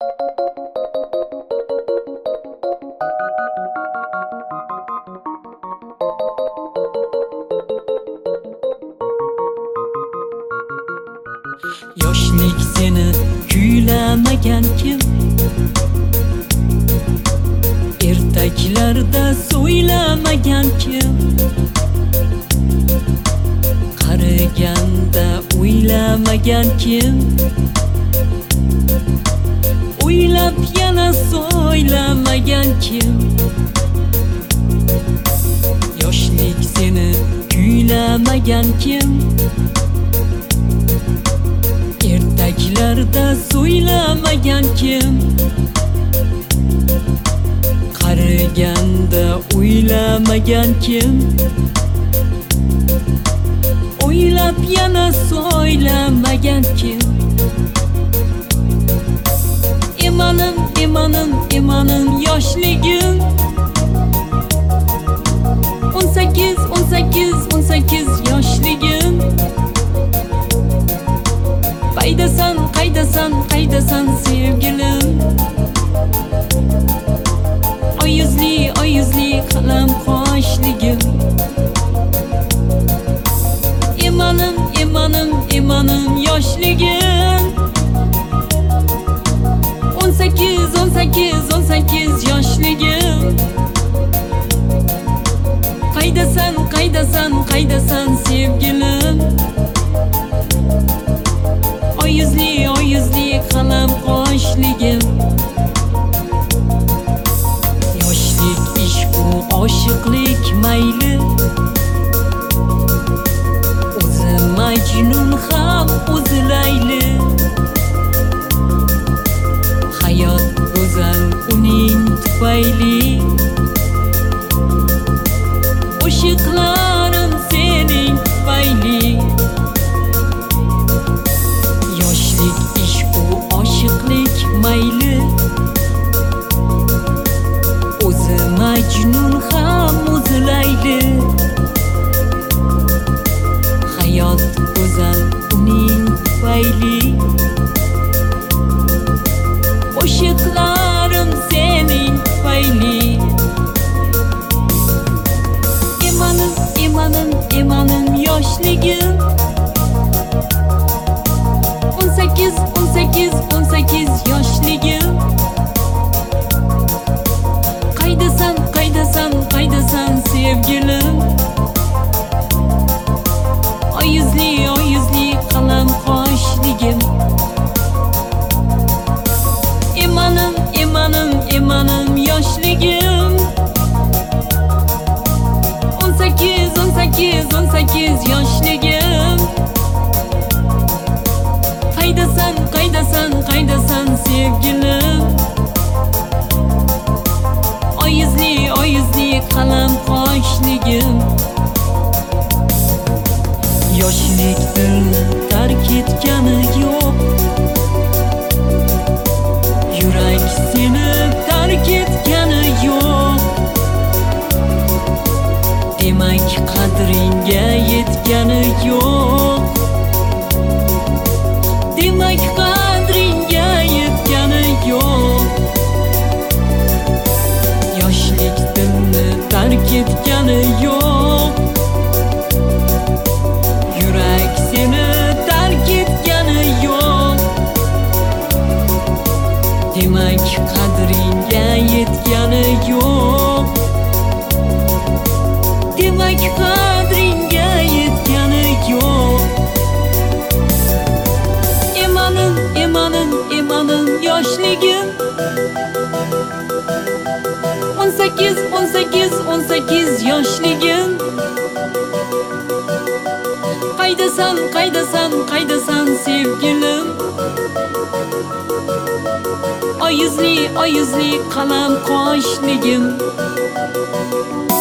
Yoshlik seni kuylamagan kim? Ertaklarda so'ylamagan kim? Qariganda o'ylamagan kim? O'ylab yana so'ylamagan kim? Yoshlik seni kuylamagan kim? Ertaklarda so'ylamagan kim? Qariganda o'ylamagan kim? O'ylab yana so'ylamagan kim? Emanim yoshligim 18 yoshligim. Qaydasan sevgilim? Oy yuzli qalam qoshligim. Emanim yoshligim 18 yoshligim. Qaydasan sevgilim? Oy yuzli qalam qoshligim. Yoshlik ishqu oshiqlik mayli, o'zi Majnun ham o'zi Layli. Hayot go'zal uning tufayli, oshiqlarim sening tufayli. Yoshlik ishqu oshiqlik mayli, o'zi Majnun ham o'zi Layli. Hayot go'zal uning tufayli, oshiqlarim sening tufayli. Emanim yoshligim 18 yoshligim. Qaydasan sevgilim? Oy yuzli qalam qoshligim. Emanim yoshligim 18 yoshligim. Qaydasan sevgilim? Oy yuzli qalam qoshligim. Yoshlik dilni tark etgani yo'q, yurak seni tark etgani yo'q. Demak qadringga yetgani yo'q. Demak qadringga yetgani yo'q. Yoshlik dilni tark etgani yo'q, yurak seni tark etgani yo'q. Demak qadringga yetgani yo'q. Demak qadringga yetgani yo'q. Emanim yoshligim 18 yoshligim. Qaydasan sevgilim? Oy yuzli qalam qoshligim.